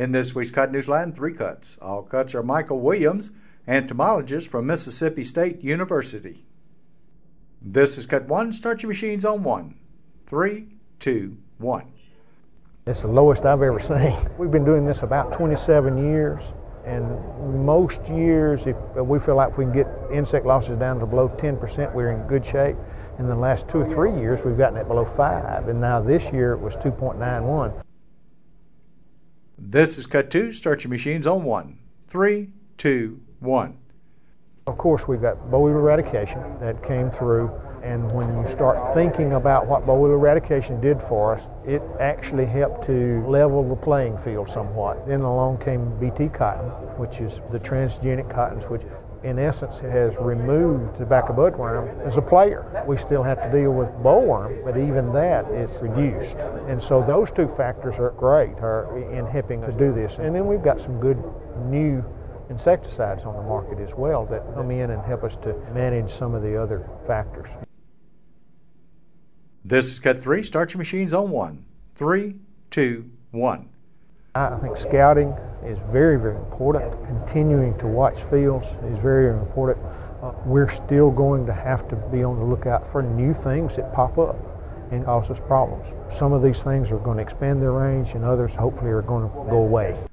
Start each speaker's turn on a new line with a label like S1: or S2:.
S1: In this week's Cut Newsline, 3 cuts. All cuts are Michael Williams, entomologist from Mississippi State University. This is Cut 1. Start your machines on 1. 3, 2, 1.
S2: It's the lowest I've ever seen. We've been doing this about 27 years, and most years, if we feel like we can get insect losses down to below 10%, we're in good shape. In the last 2 or 3 years, we've gotten it below 5, and now this year it was 2.91.
S1: This is Cut 2. Start your machines on 1. 3, 2, 1.
S2: Of course, we've got boll weevil eradication that came through, and when you start thinking about what boll weevil eradication did for us, it actually helped to level the playing field somewhat. Then along came BT cotton, which is the transgenic cottons, which in essence has removed tobacco budworm as a player. We still have to deal with bollworm, but even that is reduced. And so those 2 factors are great in helping us do this. And then we've got some good new insecticides on the market as well that come in and help us to manage some of the other factors.
S1: This is Cut 3. Start your machines on 1. 3, 2, 1.
S2: I think scouting is very, very important. Continuing to watch fields is very, very important. We're still going to have to be on the lookout for new things that pop up and cause us problems. Some of these things are going to expand their range, and others hopefully are going to go away.